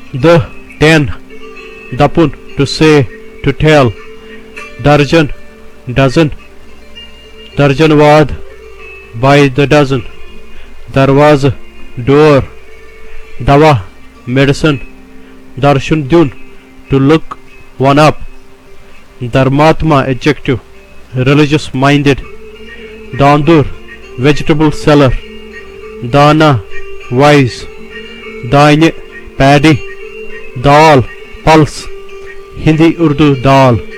The 10 Dapun to say, to tell. Darjan dozen. Darjanwad by the dozen. Darwaza door. Dawa medicine. Darshan dun to look one up. Dharmatma adjective, religious minded. Dandur vegetable seller. Dana wise. Daine paddy. Dal pulse. Hindi Urdu dal.